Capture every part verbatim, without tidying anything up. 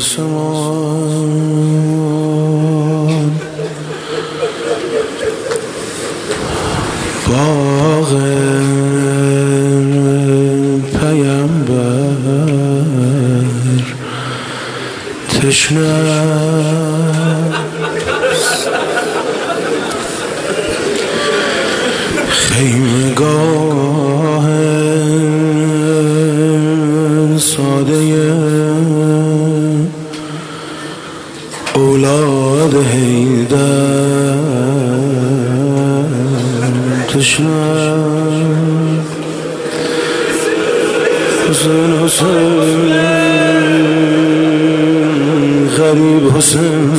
آسمان باغ پیامبر تشنه خیمگاه ساده اولاد حیدر تشنه حسین حسین غریب حسین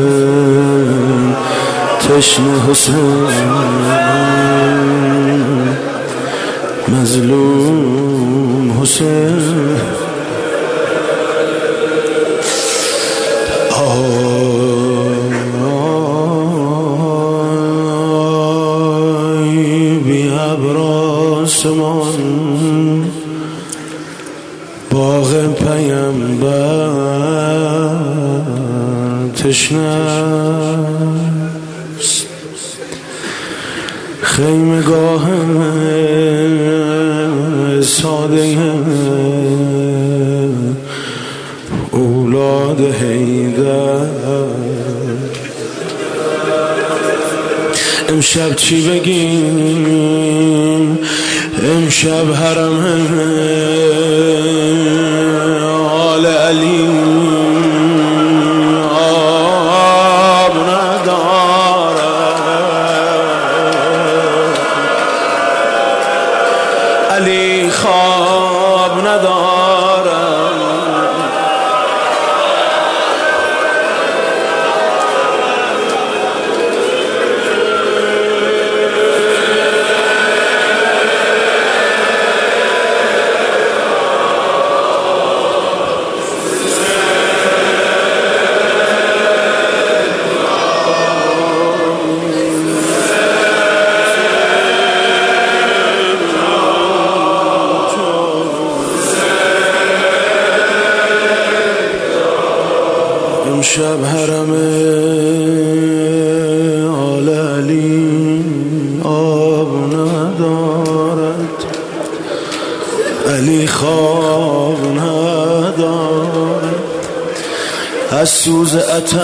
تشنه حسین مظلوم حسین آی بی ابر آسمان باغ پیامبر تشنه خیمگاه ساده اولاد حیدر امشب چی بگیم امشب حرم آل علی آب نداره علی خواب نداره امشب حرم آل علی آب ندارد علی خواب ندارد از سوز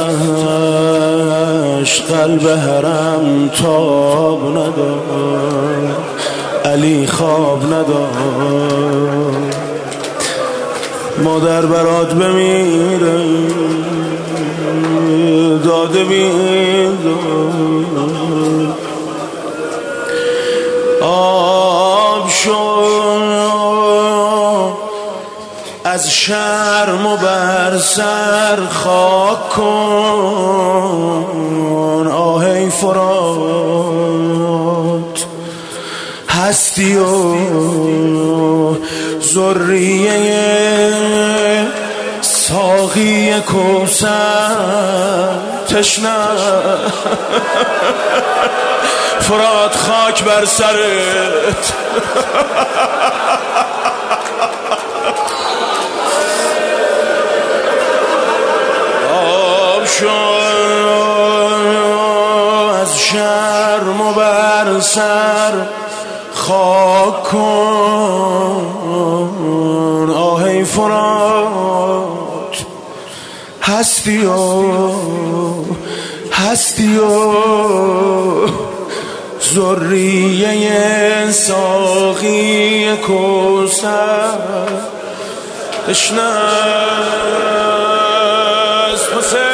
آتش قلب حرم تاب ندارد علی خواب ندارد مادر برات بمیره داده میداد آب شد از شرم و بر سر خاک کن آهی فرات هستی و ذریه ساقی کوثر تشنه فرات خاک بر سرت آب شد از شرم و بر سر خاک کن آهی فرات هستی و هستی و ذریه ساقی کوثر تشنه است حسین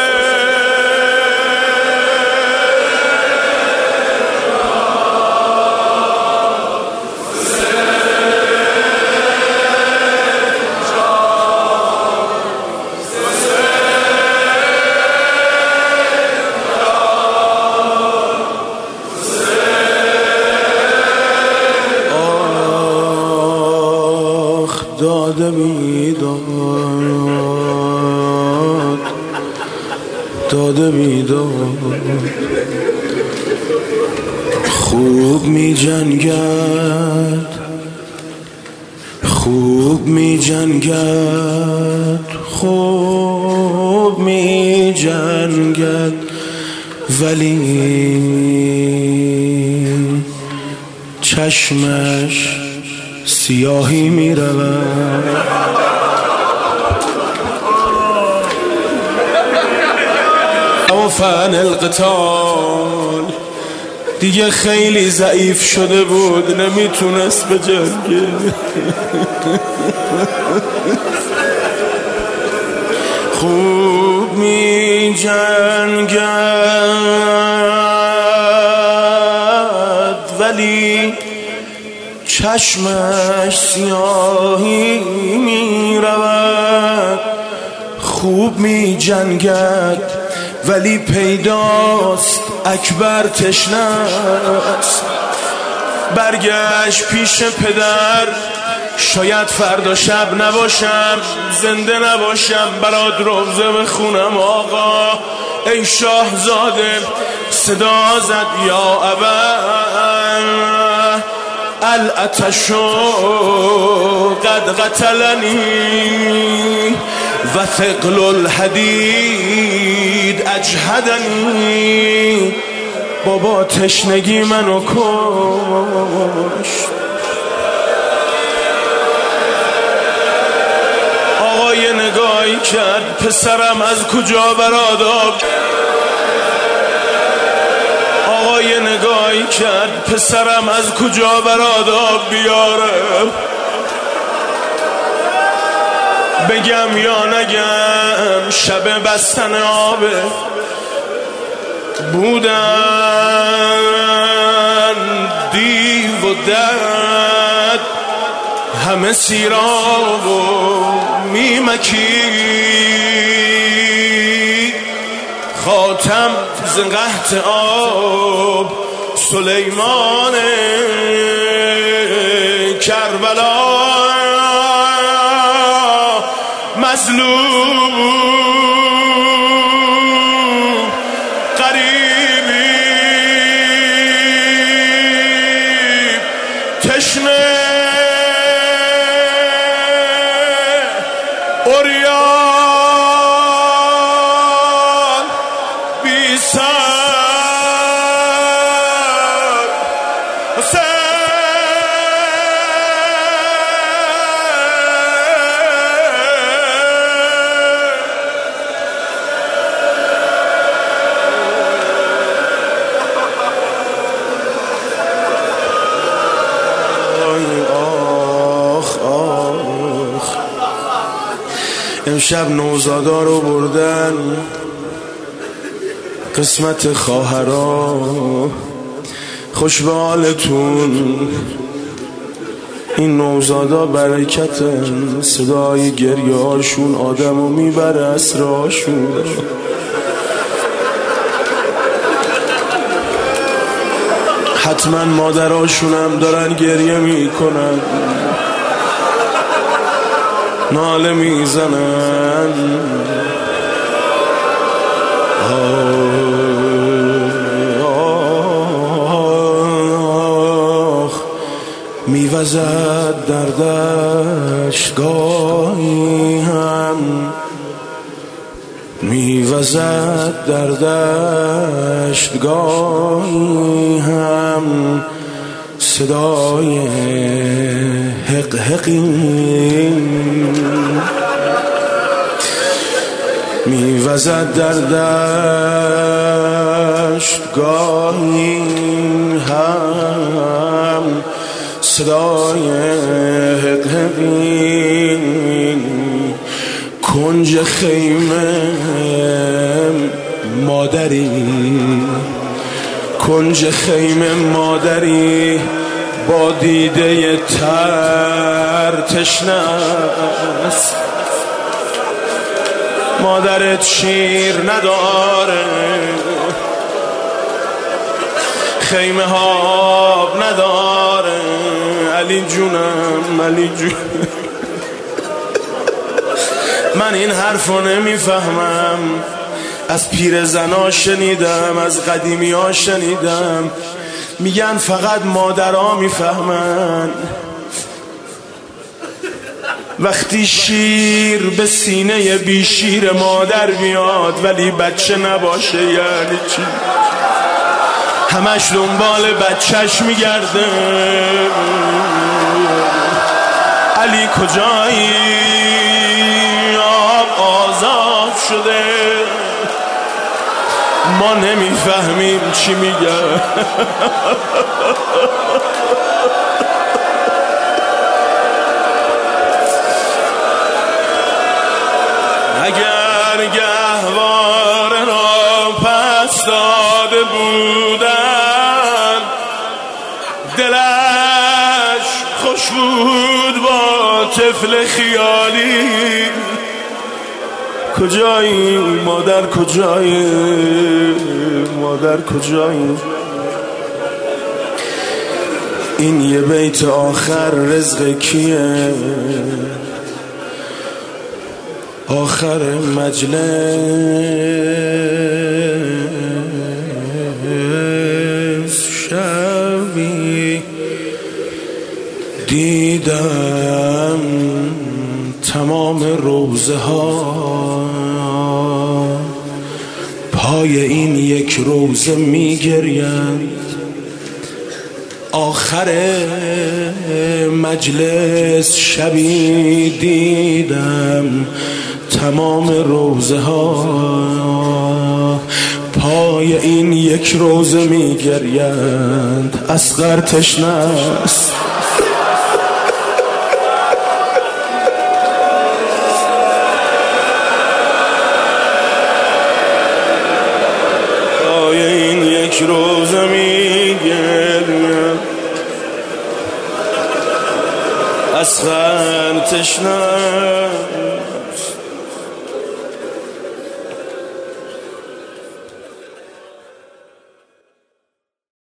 داده میداد داده میداد خوب می جنگد خوب می جنگد خوب می جنگد ولی چشمش سیاهی می رود. اما فن القتال دیگه خیلی ضعیف شده بود، نمیتونست به جنگه. خوب می جنگد ولی چشمش سیاهی می رود. خوب می جنگد ولی پیداست اکبر تشنه است. برگشت پیش پدر، شاید فردا شب نباشم، زنده نباشم، برات روزه بخونم آقا. ای شاهزاده صدا زد یا ابا العطشو قد قتلنی و ثقل الحدید اجهدنی. بابا تشنگی منو کشت. آقا یه نگاهی کرد، پسرم از کجا برات آب. آقا یه نگاهی کرد، پسرم از کجا برات آب بیاره. بگم یا نگم شب بستن آبه بودن دیو و دد همه سیراب و میمکی. خاتم ز قحط آب سلیمان کربلا مظلوم قریبی تشنه عریان بی سر حسین. امشب نوزادا رو بردن قسمت خواهرا. خوش به حالتون. این نوزادا برکتن، صدای گریه هاشون آدمو میبره اسراشون. حتما مادراشونم دارن گریه میکنن، ناله میزنن. آخ میوزد دردش گاهی هم، میوزد دردش گاهی هم. صدای حق حقی میوزد در دشت گاهی هم. صدای حق حقی کنج خیمه مادری، کنج خیمه مادری با دیده تر تشنه است. مادرت شیر نداره، خیمه ها نداره. علی جونم علی جون، من این حرفو نمیفهمم. از پیرزنا شنیدم، از قدیمی ها شنیدم، میگن فقط مادرها میفهمن. وقتی شیر به سینه بی شیر مادر میاد ولی بچه نباشه یعنی چی؟ همش دنبال بچهش میگرده. علی کجایی؟ آب آزاد شده، ما نمیفهمیم چی میگه. اگر گهواره را پس داده بودن دلش خوش بود با طفل خیالی. کجایی مادر کجایی؟ مادر کجایی؟ این یه بیت آخر رزق کیه؟ آخر مجلس شبی دیدم تمام روزه ها پای این یک روزه میگریند. آخر مجلس شبی دیدم تمام روزه ها پای این یک روزه میگریند. اصغر تشنه است پای این یک روزه میگریند. اصغر تشنه